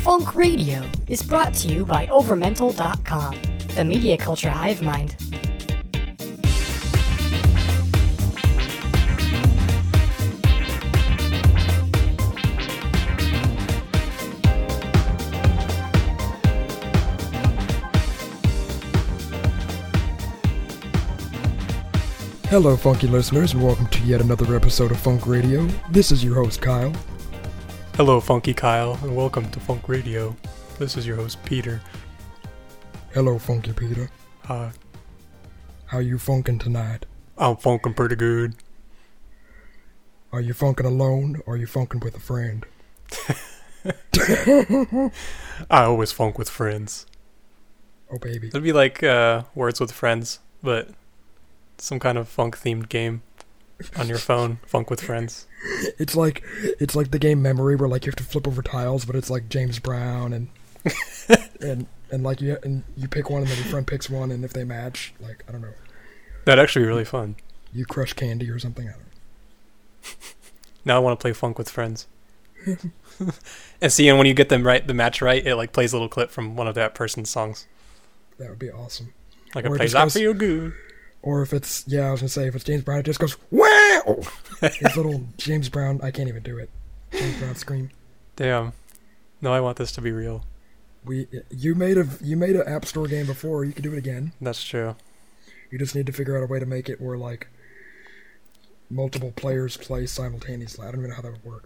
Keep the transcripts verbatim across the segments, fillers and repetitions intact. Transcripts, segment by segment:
Funk Radio is brought to you by Overmental dot com, the media culture hive mind. Hello, funky listeners, and welcome to yet another episode of Funk Radio. This is your host, Kyle. Hello, Funky Kyle, and welcome to Funk Radio. This is your host, Peter. Hello, Funky Peter. Hi. How you funkin' tonight? I'm funkin' pretty good. Are you funkin' alone, or are you funkin' with a friend? I always funk with friends. Oh, baby. It'd be like uh, Words with Friends, but some kind of funk-themed game on your phone. Funk with Friends. It's like it's like the game Memory, where like you have to flip over tiles, but it's like James Brown and and and like you and you pick one, and then your friend picks one, and if they match, like I don't know, That'd actually be really fun. you crush candy or something. I don't know. Now I want to play Funk with Friends. And see, and when you get them right, the match right, it like plays a little clip from one of that person's songs. That would be awesome. Like Or it it plays just "I goes- Feel Good." Or if it's yeah, I was gonna say if it's James Brown, it just goes wow. His little James Brown. I can't even do it. James Brown scream. Damn. No, I want this to be real. We you made a you made an App Store game before. You can do it again. That's true. You just need to figure out a way to make it where like multiple players play simultaneously. I don't even know how that would work.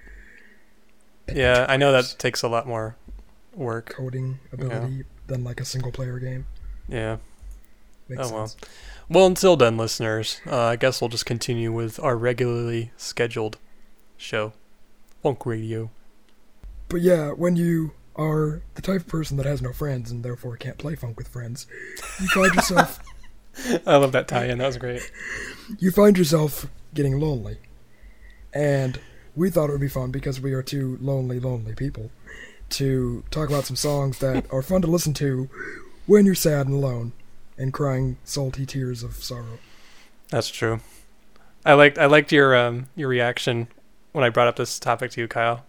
Yeah, I know that takes a lot more work. Coding ability than like a single player game. Yeah. Makes Oh, well. sense. Well, until then, listeners, uh, I guess we'll just continue with our regularly scheduled show, Funk Radio. But yeah, when you are the type of person that has no friends and therefore can't play funk with friends, you find yourself I love that tie-in. That was great. you find yourself getting lonely. And we thought it would be fun, because we are two lonely, lonely people, to talk about some songs that are fun to listen to when you're sad and alone and crying salty tears of sorrow. That's true. I liked I liked your um your reaction when I brought up this topic to you, Kyle.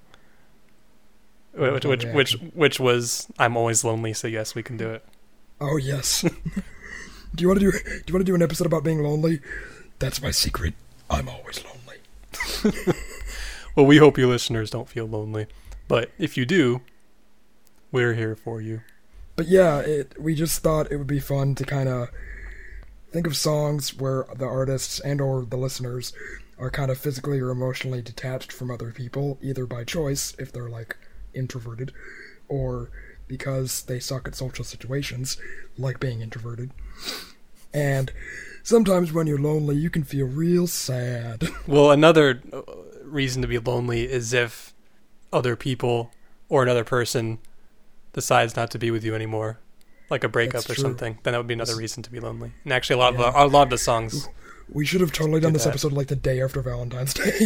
What Which was my which which, reaction? which was I'm always lonely, so yes, we can do it. Oh, yes. do you want to do do you want to do an episode about being lonely? That's my secret. I'm always lonely. Well, we hope you listeners don't feel lonely, but if you do, we're here for you. But yeah, it, we just thought it would be fun to kind of think of songs where the artists and or the listeners are kind of physically or emotionally detached from other people, either by choice, if they're like introverted, or because they suck at social situations, like being introverted. And sometimes when you're lonely, you can feel real sad. Well, another uh, reason to be lonely is if other people or another person decides not to be with you anymore, like a breakup That's or true. something, then that would be another That's- reason to be lonely. And actually, a lot Yeah. of the, a lot of the songs. We should have totally done Do this that. episode like the day after Valentine's Day.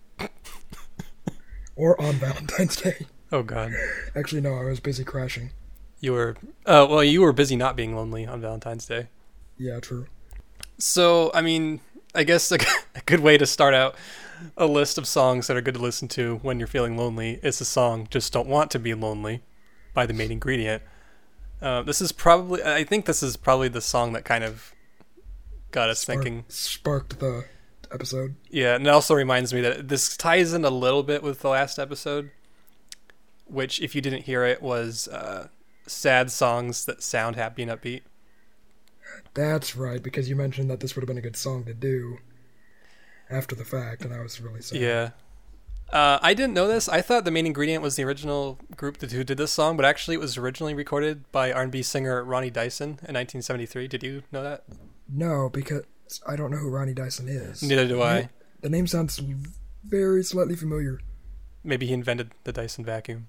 Or on Valentine's Day. Oh God, Actually, no, I was busy crashing. you were. Uh, well, you were busy not being lonely on Valentine's Day. Yeah, true. So, I mean, I guess a, a good way to start out a list of songs that are good to listen to when you're feeling lonely is the song "Just Don't Want to Be Lonely" by The Main Ingredient. Uh, this is probably, I think this is probably the song that kind of got us Spark- thinking. Sparked the episode. Yeah, and it also reminds me that this ties in a little bit with the last episode, which, if you didn't hear it, was uh, sad songs that sound happy and upbeat. That's right, because you mentioned that this would have been a good song to do after the fact, and I was really sad. Yeah. Uh, I didn't know this. I thought The Main Ingredient was the original group that who did this song, but actually it was originally recorded by R and B singer Ronnie Dyson in nineteen seventy-three. Did you know that? No, because I don't know who Ronnie Dyson is. Neither do I. The name sounds very slightly familiar. Maybe he invented the Dyson vacuum.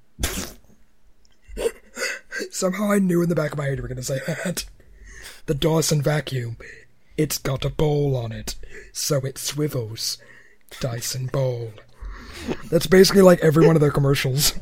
Somehow I knew in the back of my head you were going to say that. The Dyson vacuum. It's got a bowl on it, so it swivels. Dyson bowl. That's basically like every one of their commercials.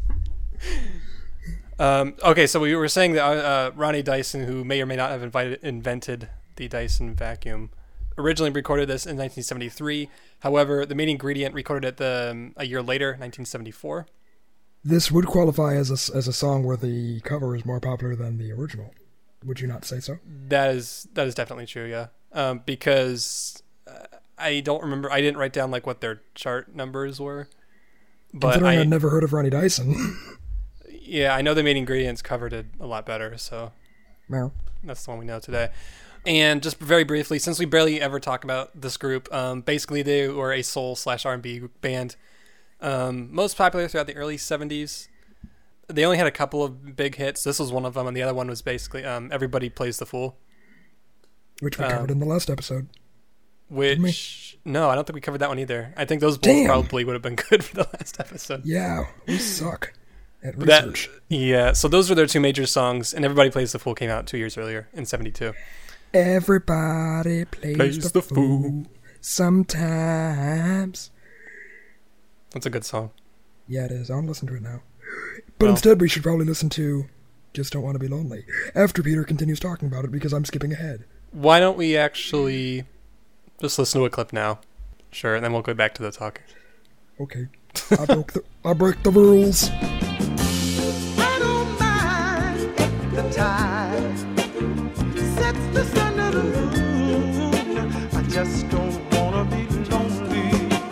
Um, okay, so we were saying that uh, Ronnie Dyson, who may or may not have invited, invented the Dyson vacuum, originally recorded this in nineteen seventy-three. However, The Main Ingredient recorded it the, um, a year later, nineteen seventy-four. This would qualify as a, as a song where the cover is more popular than the original. Would you not say so? That is that is definitely true, yeah. Um, because uh, I don't remember, I didn't write down like what their chart numbers were. But Considering I, I'd never heard of Ronnie Dyson. yeah, I know the main ingredients covered it a lot better, so No. that's the one we know today. And just very briefly, since we barely ever talk about this group, um, basically they were a soul slash R and B band. Um, most popular throughout the early seventies. They only had a couple of big hits. This was one of them, and the other one was basically um, Everybody Plays the Fool. Which we Um, covered in the last episode. Which, no, I don't think we covered that one either. I think those both Damn. probably would have been good for the last episode. Yeah, we suck at That- research. Yeah, so those were their two major songs, and Everybody Plays the Fool came out two years earlier in seventy-two. Everybody plays, Plays the, the fool. fool. Sometimes. That's a good song. Yeah, it is. I want to listen to it now. But Well- instead, we should probably listen to Just Don't Want to Be Lonely after Peter continues talking about it because I'm skipping ahead. Why don't we actually just listen to a clip now? Sure, and then we'll go back to the talking. Okay. I broke the I break the rules. I don't mind if the tide sets the sun of the moon. I just don't wanna be lonely.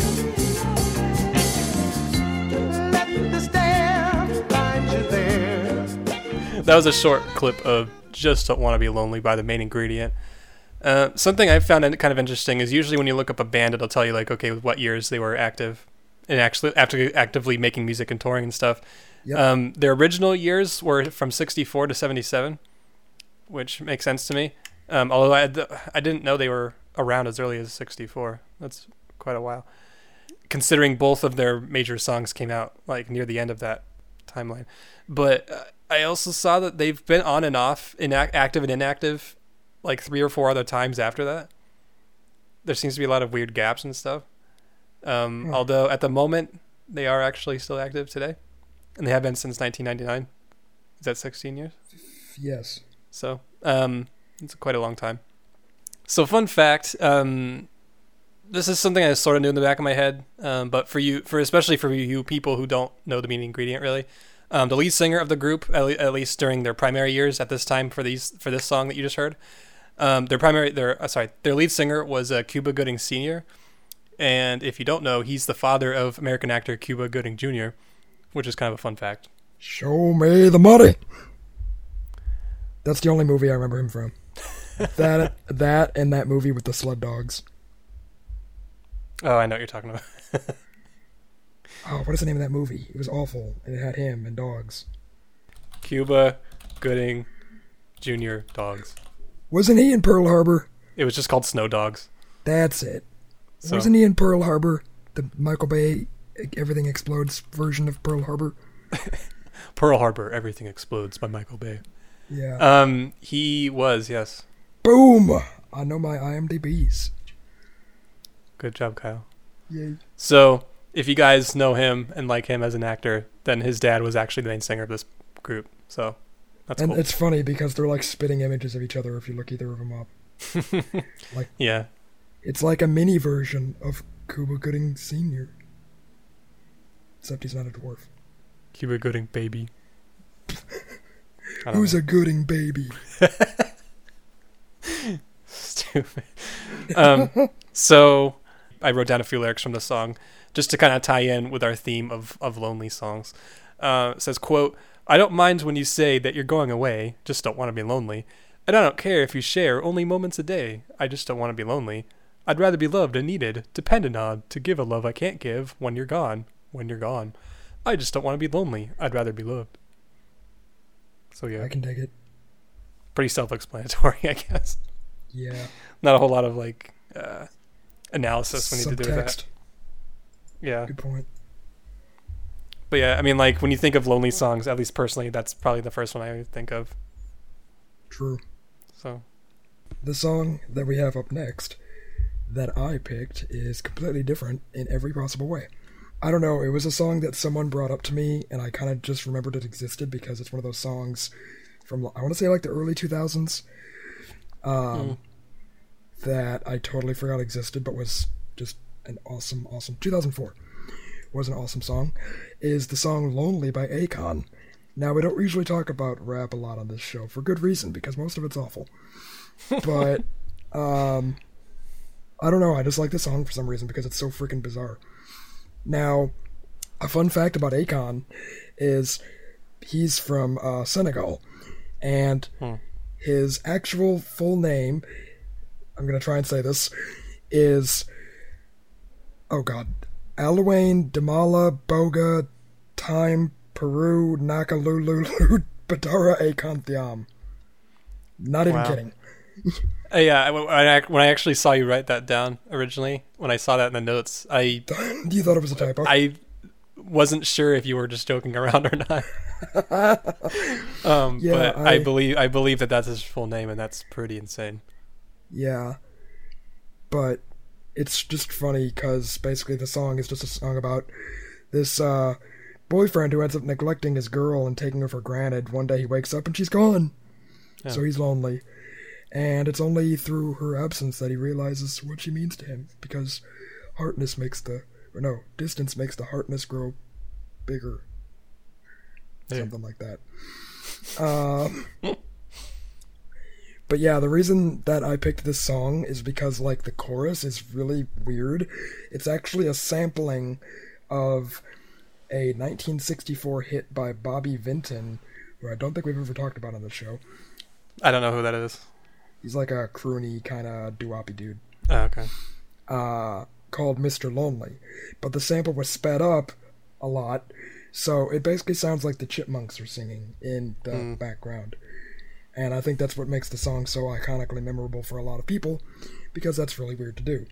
Let the stare find you there. That was a short clip of Just Don't Want to Be Lonely by The Main Ingredient. Uh, something I found kind of interesting is usually when you look up a band, it'll tell you like, okay, what years they were active and actually after actively making music and touring and stuff. Yep. Um, their original years were from sixty-four to seventy-seven, which makes sense to me. Um, although I, had, I didn't know they were around as early as sixty-four. That's quite a while, considering both of their major songs came out like near the end of that timeline. But uh, I also saw that they've been on and off, inac- active and inactive, like three or four other times after that. There seems to be a lot of weird gaps and stuff. Um, Hmm. Although at the moment they are actually still active today, and they have been since nineteen ninety-nine. Is that sixteen years? Yes. So um, it's quite a long time. So fun fact, um, this is something I sort of knew in the back of my head, um, but for you, for especially for you people who don't know the main ingredient really, um, the lead singer of the group, at, le- at least during their primary years at this time for these for this song that you just heard, um, their primary, their uh, sorry, their lead singer was uh, Cuba Gooding Senior, and if you don't know, he's the father of American actor Cuba Gooding Junior, which is kind of a fun fact. Show me the money. That's the only movie I remember him from. that that and that movie with the sled dogs. Oh, I know what you're talking about. Oh, what is the name of that movie? It was awful, and it had him and dogs. Cuba Gooding Junior Dogs. Wasn't he in Pearl Harbor? It was just called Snow Dogs. That's it. So, Wasn't he in Pearl Harbor? The Michael Bay Everything Explodes version of Pearl Harbor? Pearl Harbor, Everything Explodes by Michael Bay. Yeah. Um, he was, yes. Boom! I know my IMDb's. Good job, Kyle. Yay. So, if you guys know him and like him as an actor, then his dad was actually the main singer of this group. So, that's And cool. it's funny because they're like spitting images of each other if you look either of them up. Yeah. It's like a mini version of Cuba Gooding Senior Except he's not a dwarf. Cuba Gooding Baby. I don't Who's know. a Gooding baby? Stupid. Um, so, I wrote down a few lyrics from the song just to kind of tie in with our theme of, of lonely songs. Uh, it says, quote, I don't mind when you say that you're going away, just don't want to be lonely. And I don't care if you share only moments a day, I just don't want to be lonely. I'd rather be loved and needed, dependent on, to give a love I can't give when you're gone, when you're gone. I just don't want to be lonely, I'd rather be loved. So yeah, I can dig it. pretty self-explanatory, I guess. Yeah. Not a whole lot of like uh, analysis we need to do with that. Subtext. Yeah, Good point. but yeah, I mean, like when you think of lonely songs, at least personally, that's probably the first one I would think of. True. So The song that we have up next that I picked is completely different in every possible way. I don't know, it was a song that someone brought up to me, and I kind of just remembered it existed because it's one of those songs from, I want to say, like the early two thousands um, Mm. that I totally forgot existed, but was just an awesome, awesome, two thousand four was an awesome song, is the song Lonely by Akon. Now, we don't usually talk about rap a lot on this show, for good reason, because most of it's awful. But, um, I don't know, I just like this song for some reason, because it's so freaking bizarre. Now, a fun fact about Akon is he's from uh, Senegal, and hmm. his actual full name, I'm going to try and say this, is, oh god, Alawain Damala Boga Time Peru Nakalulu Badara Akon Thiam. Not even wow. kidding. uh, yeah, when I, when I actually saw you write that down originally, when I saw that in the notes, I... You thought it was a typo? I wasn't sure if you were just joking around or not. um, yeah, but I, I believe I believe that that's his full name, and that's pretty insane. Yeah. But it's just funny because basically the song is just a song about this uh, boyfriend who ends up neglecting his girl and taking her for granted. One day he wakes up and she's gone. Yeah. So he's lonely. And it's only through her absence that he realizes what she means to him, because heartness makes the, or no, distance makes the heartness grow bigger. Yeah. Something like that. Um... But yeah, the reason that I picked this song is because, like, the chorus is really weird. It's actually a sampling of a nineteen sixty-four hit by Bobby Vinton, who I don't think we've ever talked about on the show. I don't know who that is. He's like a croony kind of doo-woppy dude. Oh, okay. Uh, called Mister Lonely. But the sample was sped up a lot, so it basically sounds like the Chipmunks are singing in the mm. background. And I think that's what makes the song so iconically memorable for a lot of people, because that's really weird to do.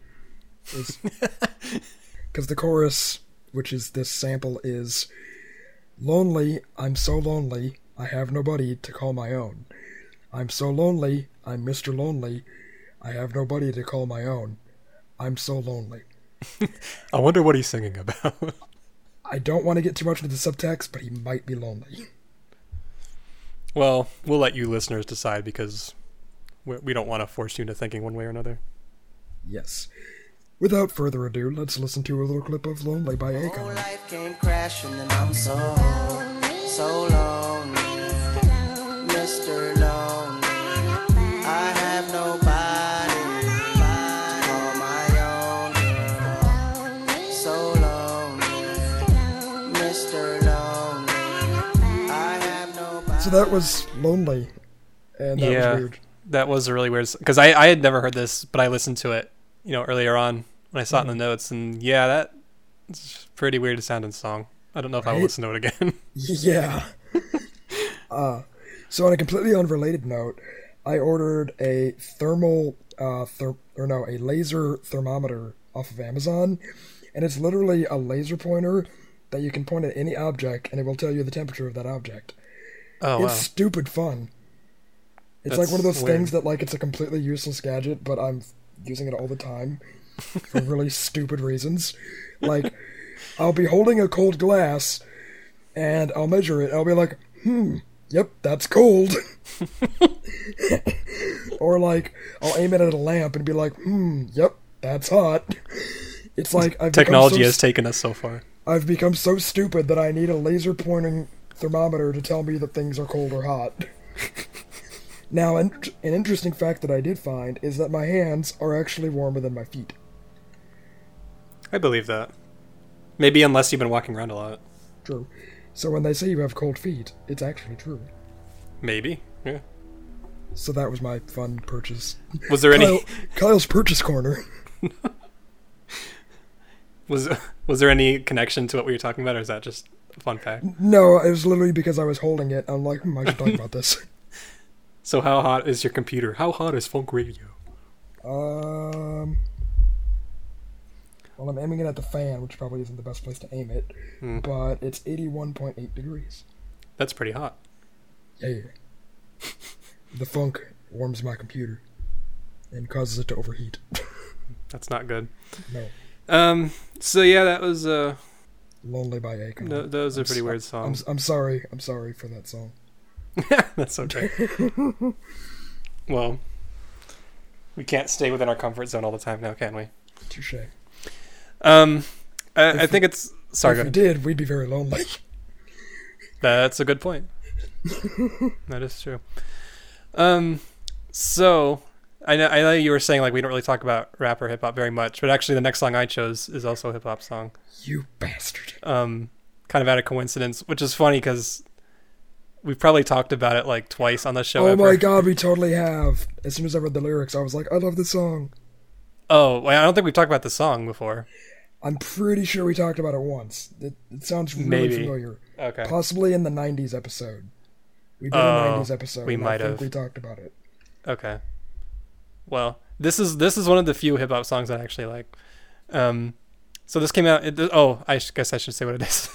Because the chorus, which is this sample, is, "Lonely, I'm so lonely, I have nobody to call my own. I'm so lonely, I'm Mister Lonely, I have nobody to call my own. I'm so lonely." I wonder what he's singing about. I don't want to get too much into the subtext, but he might be lonely. Well, we'll let you listeners decide, because we don't want to force you into thinking one way or another. Yes. Without further ado, let's listen to a little clip of Lonely by Akon. Whole life came crashing and I'm so, so lonely, Mister Lonely. I have nobody to call my own, girl. So lonely, Mister Lonely. So that was Lonely, and that yeah, was weird. That was really weird, because I, I had never heard this, but I listened to it, you know, earlier on when I saw mm. it in the notes, and yeah, that's pretty weird sounding song. I don't know if right? I'll listen to it again. Yeah. uh, so on a completely unrelated note, I ordered a thermal, uh, ther- or no, a laser thermometer off of Amazon, and it's literally a laser pointer that you can point at any object, and it will tell you the temperature of that object. Oh, it's wow. stupid fun. It's That's like one of those weird. things that, like, it's a completely useless gadget, but I'm using it all the time for really stupid reasons. Like, I'll be holding a cold glass, and I'll measure it, and I'll be like, hmm, yep, that's cold. Or, like, I'll aim it at a lamp and be like, hmm, yep, that's hot. It's like, I've Technology so has taken us so far. I've become so stupid that I need a laser pointing thermometer to tell me that things are cold or hot. Now, an, an interesting fact that I did find is that my hands are actually warmer than my feet. I believe that. Maybe unless you've been walking around a lot. True. So when they say you have cold feet, it's actually true. Maybe, yeah. So that was my fun purchase. Was there Kyle, any... Kyle's purchase corner. was was there any connection to what we were talking about, or is that just a fun fact? No, it was literally because I was holding it. I'm like, hmm, I should talk about this. So how hot is your computer? How hot is Funk Radio? Um... Well, I'm aiming it at the fan, which probably isn't the best place to aim it, mm. but it's eighty-one point eight degrees. That's pretty hot. Yeah, yeah. The funk warms my computer and causes it to overheat. That's not good. No. Um. So yeah, that was uh. Lonely by Akon. No, those are I'm pretty so, weird songs. I'm, I'm sorry. I'm sorry for that song. That's okay. Well, we can't stay within our comfort zone all the time now, can we? Touche. Um, I, I think it's Sorry, if go we did, we'd be very lonely. That's a good point. That is true. Um, so I know I know you were saying like we don't really talk about rap or hip hop very much, but actually the next song I chose is also a hip hop song. You bastard. Um, kind of out of coincidence, which is funny because we've probably talked about it like twice on the show. Oh ever. my god, we totally have. As soon as I read the lyrics, I was like, I love this song. Oh, well, I don't think we've talked about the song before. I'm pretty sure we talked about it once. It, it sounds really Maybe. familiar. Okay. Possibly in the nineties episode. We did Oh, a nineties episode. we and might I think have. we talked about it. Okay. Well, this is this is one of the few hip hop songs that I actually like. Um, so this came out. It, oh, I sh- guess I should say what it is.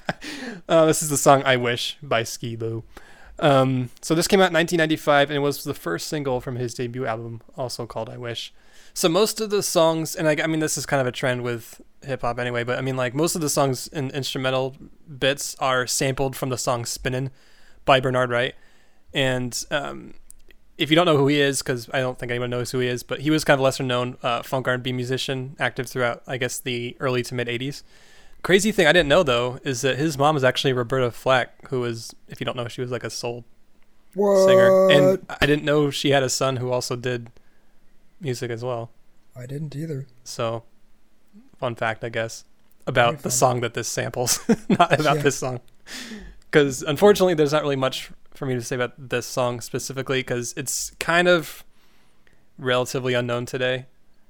uh, this is the song "I Wish" by Skee-Lo. Um, so this came out in nineteen ninety-five and it was the first single from his debut album, also called "I Wish." So most of the songs, and I, I mean this is kind of a trend with hip hop anyway, but I mean like most of the songs and instrumental bits are sampled from the song "Spinnin'" by Bernard Wright. And um, if you don't know who he is, because I don't think anyone knows who he is, but he was kind of a lesser known uh, funk R and B musician, active throughout, I guess, the early to mid eighties. Crazy thing I didn't know, though, is that his mom is actually Roberta Flack, who was, if you don't know, she was like a soul What? singer. And I didn't know she had a son who also did music as well. I didn't either. So, fun fact, I guess, about Very the fun. song that this samples, not about Yeah. this song. Because unfortunately, there's not really much for me to say about this song specifically, because it's kind of relatively unknown today.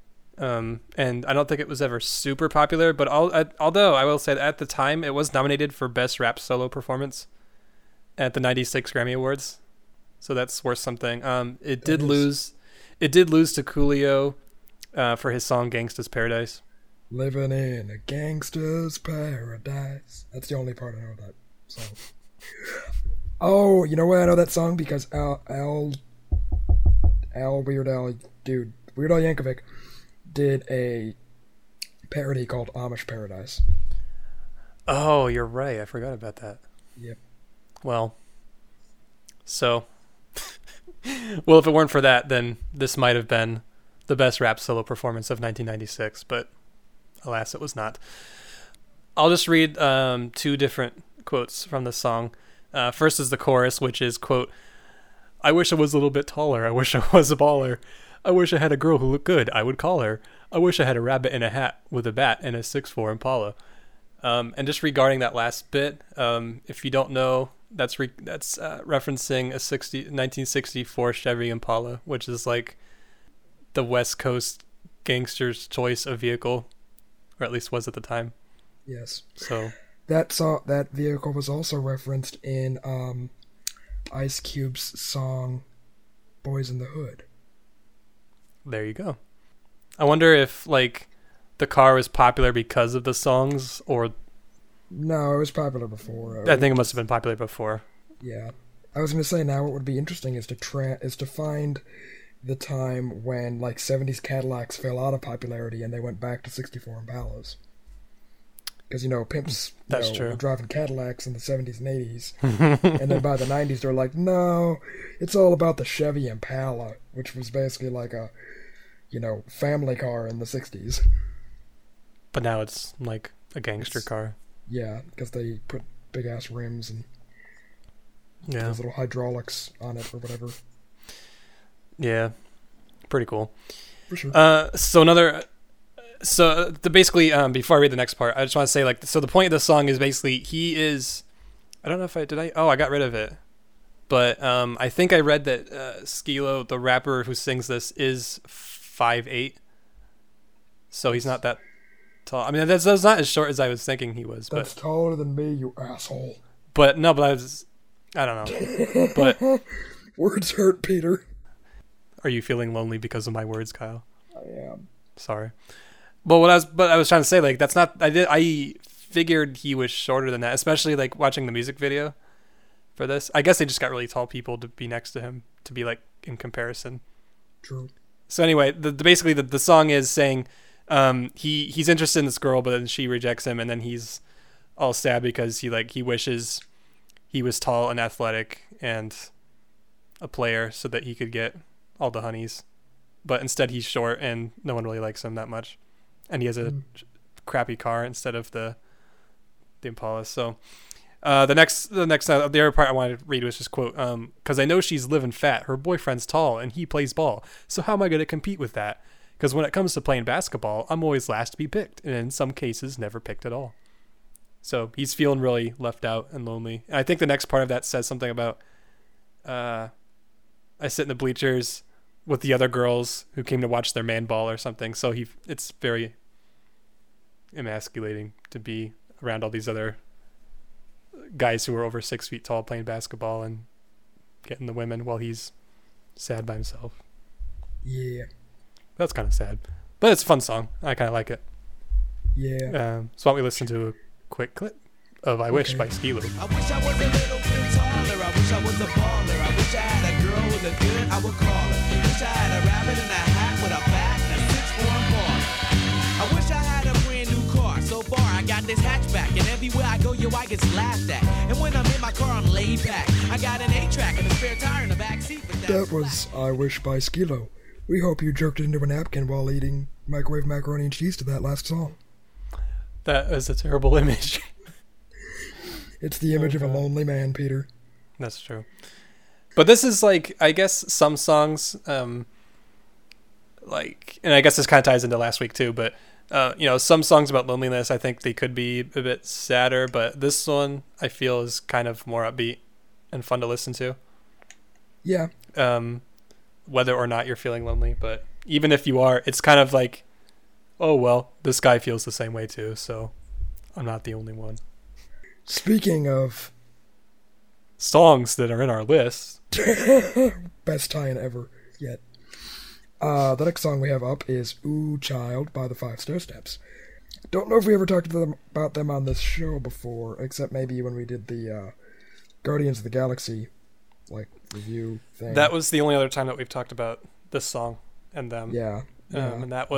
Um, and I don't think it was ever super popular, but al- I, although I will say that at the time, it was nominated for Best Rap Solo Performance at the ninety-six Grammy Awards. So that's worth something. Um, it That did is. lose, it did lose to Coolio uh, for his song "Gangsta's Paradise." Living in a gangster's paradise. That's the only part I know of that song. Oh, you know why I know that song? Because Al, Al, Al Weird Al, dude, Weird Al Yankovic did a parody called Amish Paradise. Oh, you're right. I forgot about that. Yep. Well, so, well, if it weren't for that, then this might have been the best rap solo performance of nineteen ninety-six, but alas, it was not. I'll just read um, two different quotes from the song. Uh, first is the chorus, which is, quote, "I wish I was a little bit taller. I wish I was a baller. I wish I had a girl who looked good. I would call her. I wish I had a rabbit in a hat with a bat and a six four Impala." Um, and just regarding that last bit, um, if you don't know, that's re- that's uh, referencing a sixty, nineteen sixty-four Chevy Impala, which is like the West Coast gangster's choice of vehicle, or at least was at the time. Yes. So That saw that vehicle was also referenced in um, Ice Cube's song "Boys in the Hood." there you go. I wonder if like the car was popular because of the songs, or No, it was popular before. I think it must have been popular before. Yeah, I was gonna say now what would be interesting is to tra- is to find the time when like seventies Cadillacs fell out of popularity and they went back to sixty-four Impalas. Because you know pimps, you That's know, true. were driving Cadillacs in the seventies and eighties, and then by the nineties they're like, no, it's all about the Chevy Impala, which was basically like a, you know, family car in the sixties. But now it's like a gangster It's- car. Yeah, because they put big ass rims and Yeah. those little hydraulics on it or whatever. Yeah. Pretty cool. For sure. Uh, so another, so the basically, um, before I read the next part, I just want to say like, so the point of the song is basically he is, I don't know if I did I, oh, I got rid of it, but um, I think I read that uh, Skee-Lo, the rapper who sings this, is five eight. So he's not that tall. I mean, that's, that's not as short as I was thinking he was, That's but taller than me, you asshole. but no, but I was, I don't know. But Words hurt, Peter. are you feeling lonely because of my words, Kyle? I am. Sorry. But what I was, but I was trying to say, like, that's not. I did. I figured he was shorter than that, especially like watching the music video for this. I guess they just got really tall people to be next to him to be like in comparison. True. So anyway, the, the basically the, the song is saying um, he he's interested in this girl, but then she rejects him, and then he's all sad because he like he wishes he was tall and athletic and a player so that he could get all the honeys, but instead he's short and no one really likes him that much, and he has a Mm. crappy car instead of the the Impalas. So uh, the next, the next, uh, the other part I wanted to read was just quote, um, because I know she's living fat. Her boyfriend's tall and he plays ball. So how am I going to compete with that? Because when it comes to playing basketball, I'm always last to be picked, and in some cases, never picked at all. So he's feeling really left out and lonely. And I think the next part of that says something about, uh, I sit in the bleachers with the other girls who came to watch their man ball or something. So he, it's very emasculating to be around all these other guys who are over six feet tall playing basketball and getting the women while he's sad by himself. Yeah. That's kind of sad, but it's a fun song. I kind of like it. Yeah. Um, so why don't we listen to a quick clip of I Wish Okay. by Skilo. I wish I was a little bit taller. I wish I was a baller. I wish I had a girl with a good, I would call her. Wish I had a rabbit in a hat with a bat and a six-form bar. I wish I had a brand new car. So far, I got this hatchback, and everywhere I go, yo, I get laughed at. And when I'm in my car, I'm laid back. I got an eight-track and a spare tire in the back seat. But that's That was I Wish by Skilo. We hope you jerked into a napkin while eating microwave macaroni and cheese to that last song. That is a terrible image. It's the image of a Okay. lonely man, Peter. That's true. But this is like, I guess some songs, um, like, and I guess this kind of ties into last week too, but, uh, you know, some songs about loneliness, I think they could be a bit sadder, but this one I feel is kind of more upbeat and fun to listen to. Yeah. Um, whether or not you're feeling lonely, but even if you are, it's kind of like, oh, well, this guy feels the same way too, so I'm not the only one. Speaking of Songs that are in our list. best tie-in ever yet, uh, the next song we have up is Ooh Child by the Five Stairsteps. Don't know if we ever talked to them about them on this show before, except maybe when we did the uh, Guardians of the Galaxy like review thing. That was the only other time that we've talked about this song and them. yeah, yeah. Um, and that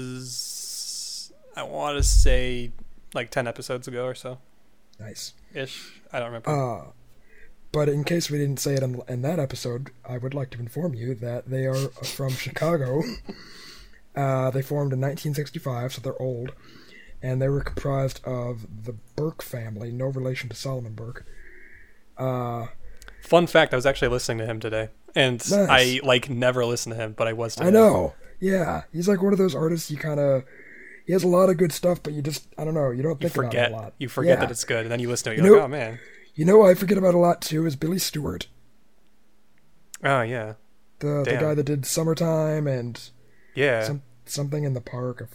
was, I want to say, like ten episodes ago or so. Nice. Ish. I don't remember. Uh, but in case we didn't say it in, in that episode, I would like to inform you that they are from Chicago. Uh, they formed in nineteen sixty-five, so they're old. And they were comprised of the Burke family, no relation to Solomon Burke. Uh, Fun fact, I was actually listening to him today. And Nice. I, like, never listen to him, but I was today. I know. Yeah. He's like one of those artists you kind of... He has a lot of good stuff, but you just... I don't know. You don't You think forget. about it a lot. You forget Yeah. that it's good, and then you listen to it, You you're like, know- oh, man. You know who I forget about a lot, too, is Billy Stewart. Oh, yeah. The the Damn. guy that did Summertime and Yeah. some something in the park.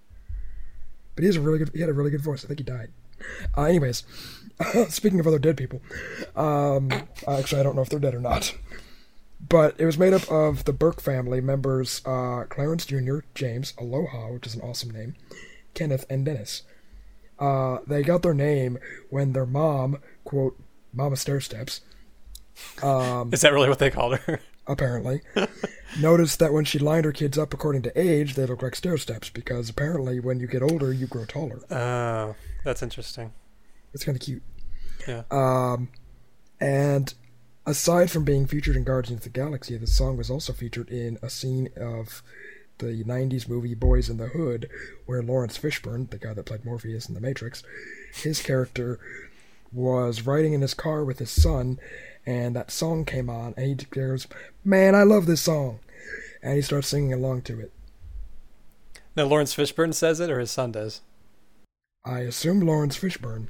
But he has a really good. He had a really good voice. I think he died. Uh, anyways, speaking of other dead people, um, actually I don't know if they're dead or not. But it was made up of the Burke family members: uh, Clarence Junior, James, Aloha, which is an awesome name, Kenneth, and Dennis. Uh, they got their name when their mom, quote, Mama Stairsteps, um, Is that really what they called her? apparently, noticed that when she lined her kids up according to age, they look like stair steps, because apparently when you get older, you grow taller. Oh, that's interesting. It's kind of cute. Yeah. Um, and aside from being featured in Guardians of the Galaxy, the song was also featured in a scene of the nineties movie Boys in the Hood, where Lawrence Fishburne, the guy that played Morpheus in The Matrix, his character was riding in his car with his son, and that song came on, and he goes, "Man, I love this song," and he starts singing along to it. Now, Lawrence Fishburne says it, or his son does? I assume Lawrence Fishburne.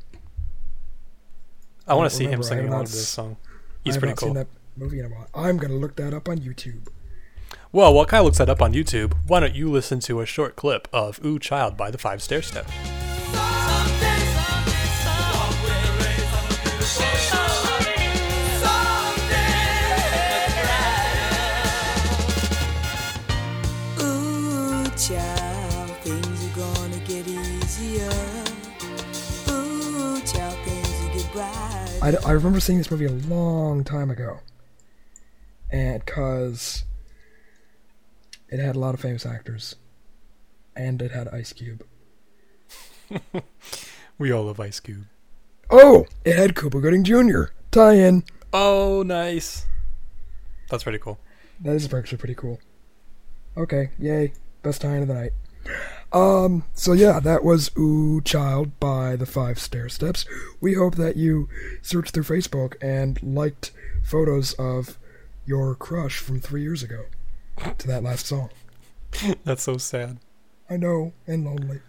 I want don't to see him remember. I singing have along not to this s- song. I He's have pretty not cool. seen that movie in a while. I'm gonna look that up on YouTube. Well, while Kyle looks that up on YouTube, why don't you listen to a short clip of Ooh Child by the Five Stairstep? Ooh, child, things are gonna get easier. Ooh, child, things will get bright. I, I remember seeing this movie a long time ago, and because it had a lot of famous actors, and it had Ice Cube. We all love Ice Cube. Oh, it had Cuba Gooding Junior Tie-in. Oh, nice. That's pretty cool. That is actually pretty cool. Okay, yay, best tie-in of the night. Um, so yeah, that was Ooh Child by the Five Stair Steps. We hope that you searched through Facebook and liked photos of your crush from three years ago to that last song. That's so sad. I know, and lonely.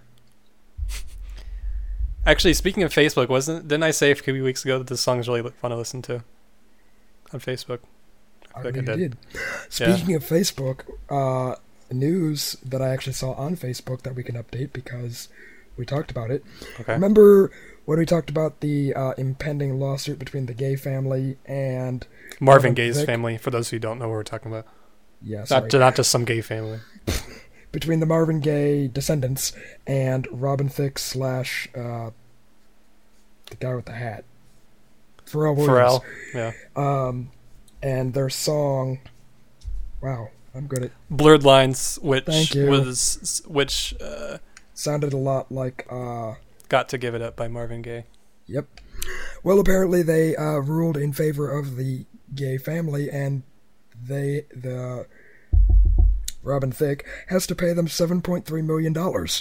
Actually, speaking of Facebook, wasn't didn't I say a few weeks ago that this song is really fun to listen to on Facebook? I like really I did. did. Speaking of Facebook, uh, news that I actually saw on Facebook that we can update because we talked about it. Okay. Remember when we talked about the uh, impending lawsuit between the Gay family and Marvin Robin Gaye's Thicke? family, for those who don't know what we're talking about. Yeah, sorry. Not, not just some gay family. Between the Marvin Gaye descendants and Robin Thicke slash uh, the guy with the hat, Pharrell Williams. Pharrell, yeah. Um, and their song, wow, I'm good at, Blurred Lines, which Thank you. was which uh, sounded a lot like, uh, got to Give It Up by Marvin Gaye. yep. Well, apparently they uh, ruled in favor of the Gay family, and they, the Robin Thicke, has to pay them seven point three million dollars.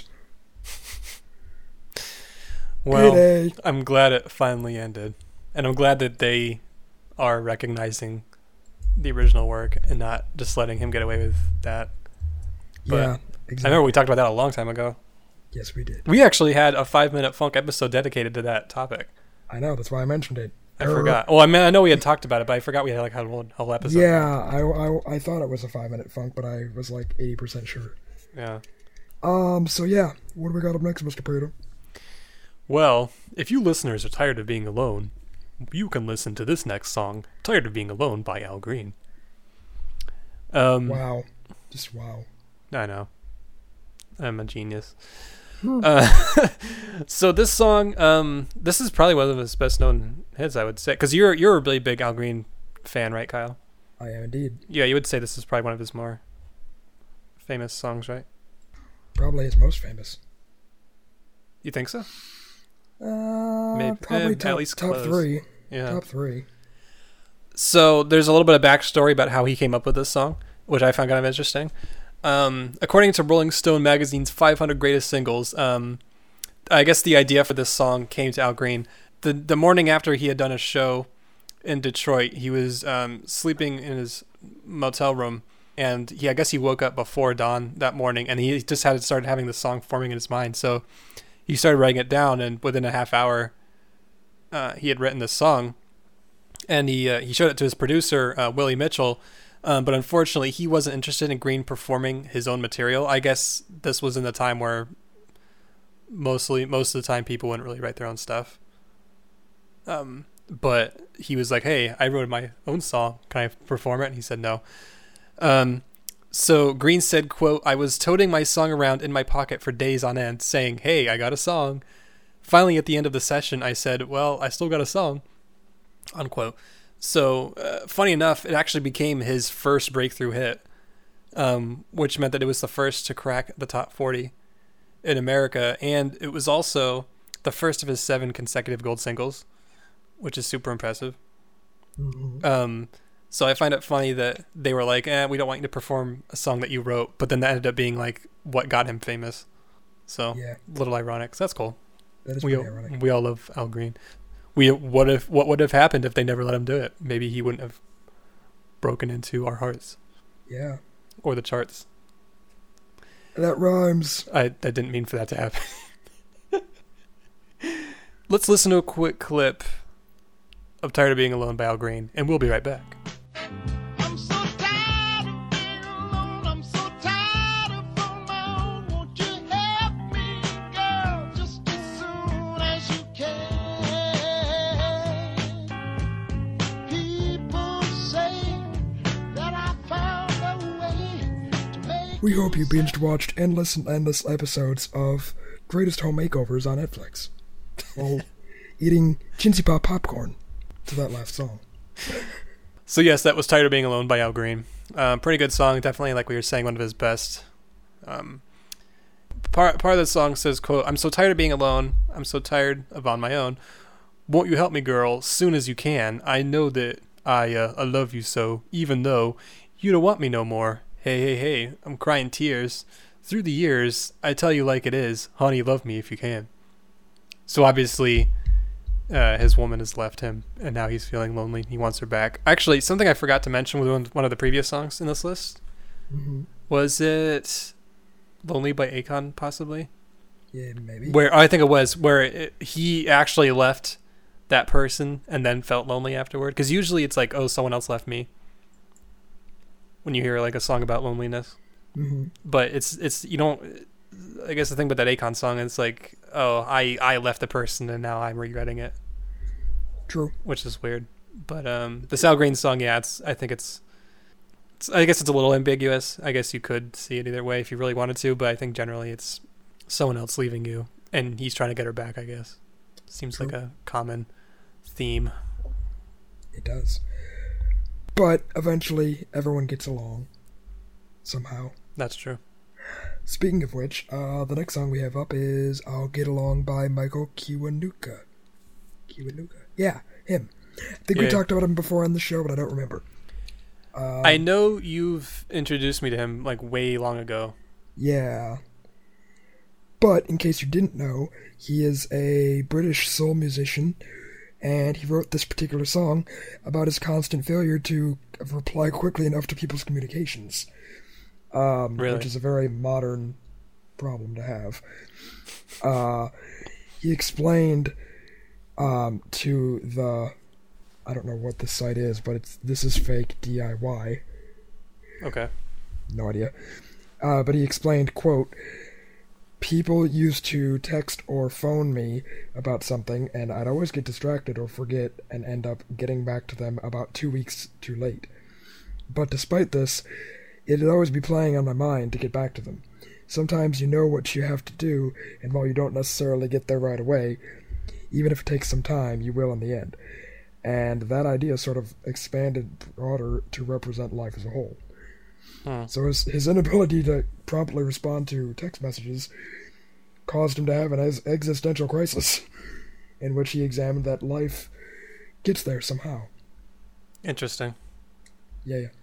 Well, Payday. I'm glad it finally ended, and I'm glad that they are recognizing the original work and not just letting him get away with that. But Yeah, I exactly. remember we talked about that a long time ago. Yes, we did. We actually had a five-minute funk episode dedicated to that topic. I know, that's why I mentioned it. I Er, forgot. Well, I mean, I know we had talked about it, but I forgot we had like had a whole, whole episode. Yeah, I, I, I thought it was a five minute funk, but I was like eighty percent sure. Yeah. Um, so yeah, what do we got up next, Mister Prado? Well, if you listeners are tired of being alone, you can listen to this next song, "Tired of Being Alone" by Al Green. Um, Wow. Just wow. I know. I'm a genius. Uh, so this song, um, this is probably one of his best known hits, I would say, because you're you're a really big Al Green fan, right, Kyle? I am indeed. Yeah, you would say this is probably one of his more famous songs, right? Probably his most famous. You think so? Uh, Maybe- probably eh, top, at least top close. three. Yeah. Top three. So there's a little bit of backstory about how he came up with this song, which I found kind of interesting. Um, according to Rolling Stone magazine's five hundred Greatest Singles, um, I guess the idea for this song came to Al Green. The the morning after he had done a show in Detroit, he was um, sleeping in his motel room, and he I guess he woke up before dawn that morning, and he just had started having the song forming in his mind. So he started writing it down, and within a half hour, uh, he had written this song, and he uh, he showed it to his producer uh, Willie Mitchell. Um, but unfortunately, he wasn't interested in Green performing his own material. I guess this was in the time where mostly most of the time people wouldn't really write their own stuff. Um, but he was like, "Hey, I wrote my own song. Can I perform it?" And he said no. Um, so Green said, "Quote: I was toting my song around in my pocket for days on end, saying, 'Hey, I got a song.' Finally, at the end of the session, I said, 'Well, I still got a song.'" Unquote. So, uh, funny enough, it actually became his first breakthrough hit, um, which meant that it was the first to crack the top forty in America, and it was also the first of his seven consecutive gold singles, which is super impressive. Mm-hmm. Um, so I find it funny that they were like, eh, we don't want you to perform a song that you wrote, but then that ended up being like what got him famous. So, Yeah. a little ironic. So that's cool. That is We pretty all, ironic. we all love Al Green. We what if what would have happened if they never let him do it? Maybe he wouldn't have broken into our hearts Yeah. or the charts. That rhymes. I, I didn't mean for that to happen. Let's listen to a quick clip of "Tired of Being Alone" by Al Green, and we'll be right back. I'm so tired of being alone. I'm so tired of on my own. Won't you help me, girl, just as soon as you can? People say that I found a way to make We hope you binged watched and listened endless episodes of Greatest Home Makeovers on Netflix while eating Chintzy Pop popcorn to that last song. So yes, that was "Tired of Being Alone" by Al Green. Um, pretty good song, definitely, like we were saying, one of his best. Um, part part of the song says, "Quote: I'm so tired of being alone. I'm so tired of on my own. Won't you help me, girl, soon as you can? I know that I uh, I love you so, even though you don't want me no more. Hey, hey, hey, I'm crying tears, through the years, I tell you like it is, honey, love me if you can. So obviously, uh, his woman has left him, and now he's feeling lonely. He wants her back. Actually, something I forgot to mention with one, one of the previous songs in this list, Mm-hmm. was it Lonely by Akon, possibly? Yeah, maybe. Where I think it was, where it, he actually left that person and then felt lonely afterward. Because usually it's like, oh, someone else left me, when you hear like a song about loneliness. Mm-hmm. But it's it's you don't. I guess the thing with that Akon song is like, oh, I I left the person and now I'm regretting it, True. which is weird. But um, the Sal Green song, yeah, it's I think it's, it's I guess it's a little ambiguous. I guess you could see it either way if you really wanted to, but I think generally it's someone else leaving you and he's trying to get her back. I guess seems True. like a common theme. It does. But eventually, everyone gets along. Somehow. That's true. Speaking of which, uh, the next song we have up is I'll Get Along by Michael Kiwanuka. Kiwanuka? Yeah, him. I think we Yeah. talked about him before on the show, but I don't remember. Um, I know you've introduced me to him like way long ago. Yeah. But, in case you didn't know, he is a British soul musician, and he wrote this particular song about his constant failure to reply quickly enough to people's communications. Um, Really? Which is a very modern problem to have. Uh, he explained um, to the... I don't know what this site is, but it's This Is Fake D I Y. Okay. No idea. Uh, but he explained, quote, people used to text or phone me about something, and I'd always get distracted or forget and end up getting back to them about two weeks too late. But despite this, it'd always be playing on my mind to get back to them. Sometimes you know what you have to do, and while you don't necessarily get there right away, even if it takes some time, you will in the end. And that idea sort of expanded broader to represent life as a whole. Hmm. So his, his inability to promptly respond to text messages caused him to have an ex- existential crisis in which he examined that life gets there somehow. Interesting. Yeah, yeah.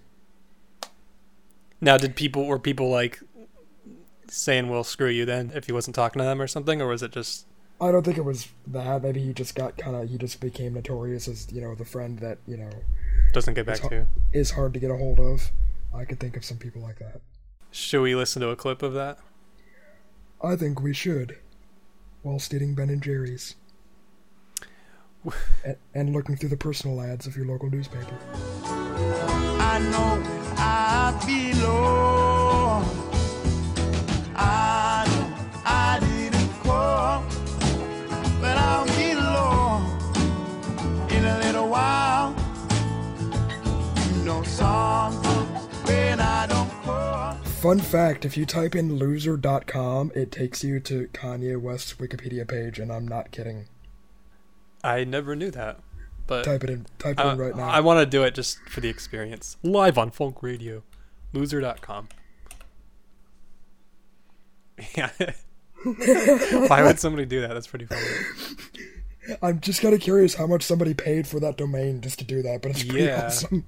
Now, did people were people like saying, "Well, screw you," then if he wasn't talking to them or something, or was it just? I don't think it was that. Maybe he just got kind of, he just became notorious as, you know, the friend that, you know, Doesn't get back It's to you. is hard to get a hold of. I could think of some people like that. Should we listen to a clip of that? I think we should, whilst eating Ben and Jerry's. and, and looking through the personal ads of your local newspaper. I know I belong. I know I didn't call, but I'll belong in a little while. You know, sometimes when I don't call. Fun fact, if you type in loser dot com, it takes you to Kanye West's Wikipedia page, and I'm not kidding. I never knew that, but Type it in. Type it I, in right now. I want to do it just for the experience. Live on Funk Radio, loser dot com. Yeah. Why would somebody do that? That's pretty funny. I'm just kind of curious how much somebody paid for that domain just to do that, but it's pretty Yeah. awesome.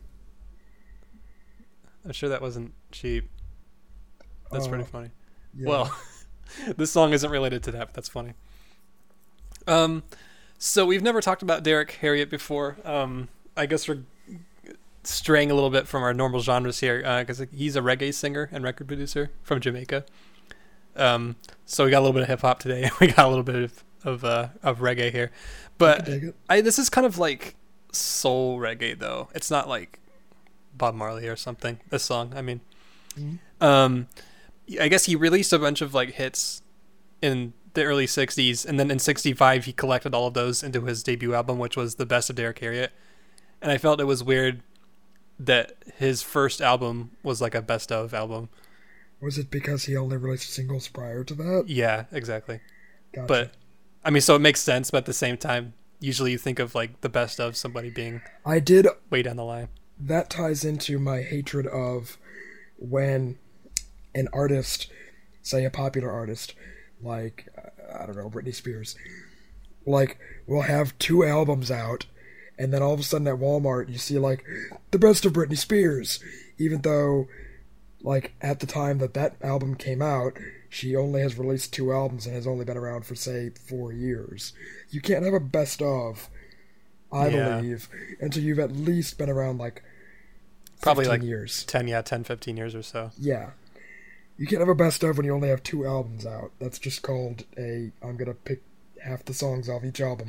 I'm sure that wasn't cheap. That's Uh, pretty funny. Yeah. Well, this song isn't related to that, but that's funny. Um, so we've never talked about Derek Harriott before. Um, I guess we're straying a little bit from our normal genres here because he's a reggae singer and record producer from Jamaica. Um, so we got a little bit of hip hop today. We got a little bit of of, uh, of reggae here, I but dig it. I this is kind of like soul reggae though. It's not like Bob Marley or something. This song, I mean. Mhm. Um, I guess he released a bunch of like hits in the early sixties, and then in sixty-five he collected all of those into his debut album, which was The Best of Derek Harriott. And I felt it was weird that his first album was like a best of album. Was it because he only released singles prior to that? Yeah, exactly. Gotcha. But I mean, so it makes sense, but at the same time, usually you think of like the best of somebody being I did. way down the line. That ties into my hatred of when an artist, say a popular artist, like, I don't know, Britney Spears, like, will have two albums out, and then all of a sudden at Walmart you see, like, the best of Britney Spears, even though, like, at the time that that album came out, she only has released two albums and has only been around for, say, four years. You can't have a best of, I Yeah. believe, until you've at least been around, like, Probably fifteen like years. ten, yeah, ten, fifteen years or so. Yeah. You can't have a best of when you only have two albums out. That's just called a, I'm gonna pick half the songs off each album.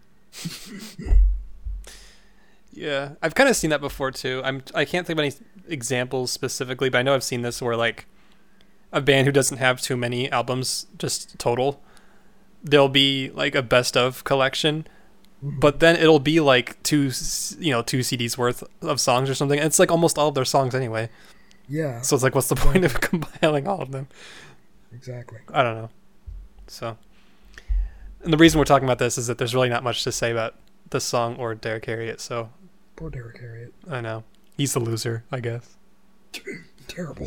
Yeah, I've kind of seen that before too. I'm I can't think of any examples specifically, but I know I've seen this where like a band who doesn't have too many albums just total, there'll be like a best of collection, but then it'll be like two s- you know two C Ds worth of songs or something. And it's like almost all of their songs anyway. Yeah, So it's like, what's the point of compiling all of them? exactly. I don't know. So, and the reason we're talking about this is that there's really not much to say about this song or Derek Harriott. So Poor Derek Harriott. I know he's the loser, I guess. Terrible.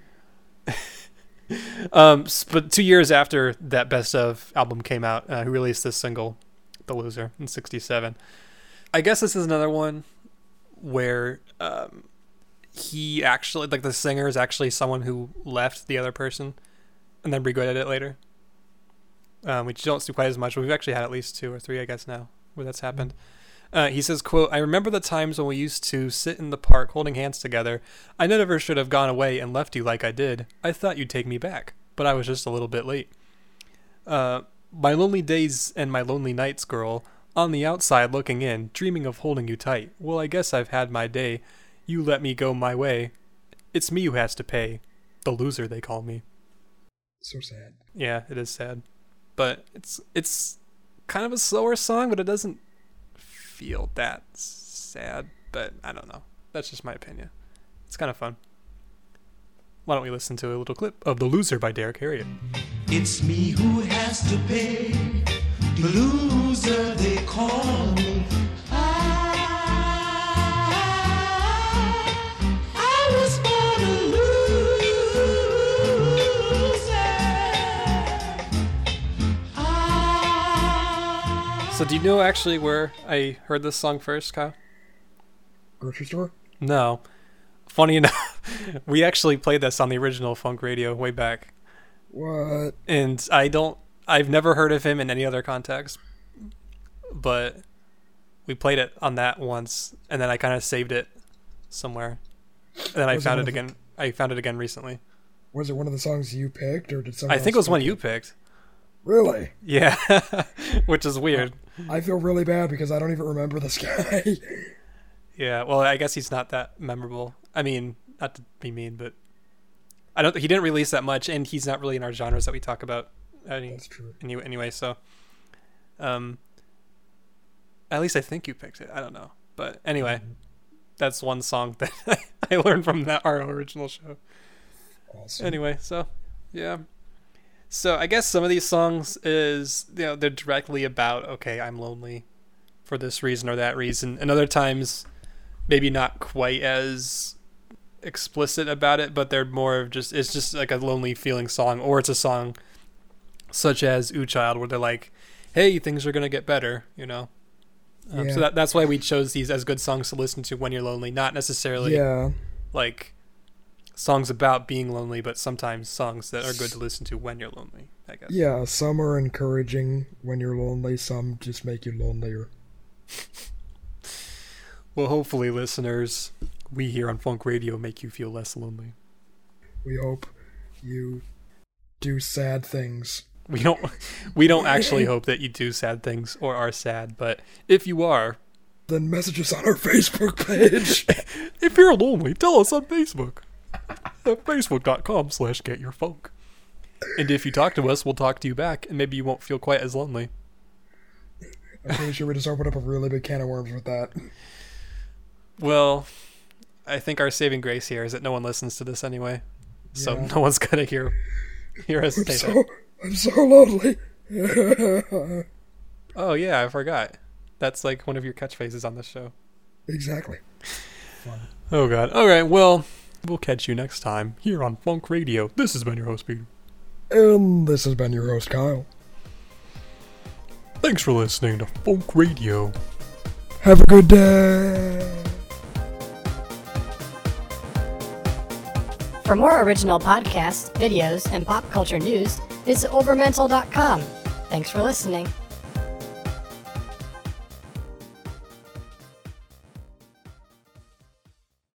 Um, s- but two years after that best of album came out, uh, he released this single, "The Loser," in sixty-seven. I guess this is another one where um, he actually, like, the singer is actually someone who left the other person and then regretted it later. Um, we don't see quite as much, but we've actually had at least two or three, I guess, now where that's happened. Uh, he says, quote, "I remember the times when we used to sit in the park holding hands together. I never should have gone away and left you like I did. I thought you'd take me back, but I was just a little bit late. Uh, my lonely days and my lonely nights, girl, on the outside looking in, dreaming of holding you tight. Well, I guess I've had my day. You let me go my way. It's me who has to pay. The loser, they call me." So sad. Yeah, it is sad. But it's it's kind of a slower song, but it doesn't feel that sad. But I don't know. That's just my opinion. It's kind of fun. Why don't we listen to a little clip of "The Loser" by Derek Harriott? It's me who has to pay. The loser they call me. I, I was born a loser. I, So do you know actually where I heard this song first, Kyle? Grocery store? No. Funny enough, we actually played this on the original Funk Radio way back. What? And I don't, I've never heard of him in any other context, but we played it on that once, and then I kind of saved it somewhere, and then I Was it found one it of the- again. I found it again recently. Was it one of the songs you picked, or did someone I think it else was one pick you picked. Really? Yeah, which is weird. I feel really bad because I don't even remember this guy. Yeah, well, I guess he's not that memorable. I mean, not to be mean, but I don't. He didn't release that much, and he's not really in our genres that we talk about. Any, That's true. Anyway, anyway, so, um, at least I think you picked it. I don't know, but anyway, that's one song that I learned from that our original show. Awesome. Anyway, so yeah, so I guess some of these songs is, you know, they're directly about, okay, I'm lonely for this reason or that reason, and other times maybe not quite as explicit about it, but they're more of just, it's just like a lonely feeling song, or it's a song such as "Ooh Child," where they're like, hey, things are gonna get better, you know. Um, Yeah. So that that's why we chose these as good songs to listen to when you're lonely, not necessarily Yeah. like songs about being lonely, but sometimes songs that are good to listen to when you're lonely, I guess. Yeah, some are encouraging when you're lonely, some just make you lonelier. Well, hopefully, listeners, we here on Funk Radio make you feel less lonely. We hope you do sad things. We don't we don't actually hope that you do sad things or are sad, but if you are, Then message us on our Facebook page. if you're lonely, tell us on Facebook at facebook.com slash getyourfunk. And if you talk to us, we'll talk to you back, and maybe you won't feel quite as lonely. I'm pretty sure we just opened up a really big can of worms with that. Well, I think our saving grace here is that no one listens to this anyway. So Yeah. no one's gonna hear hear us I'm say so, that. I'm so lonely. Oh yeah, I forgot. That's like one of your catchphrases on this show. Exactly. Oh god. Alright, well, we'll catch you next time here on Funk Radio. This has been your host, Peter. And this has been your host, Kyle. Thanks for listening to Funk Radio. Have a good day. For more original podcasts, videos, and pop culture news, visit overmental dot com. Thanks for listening.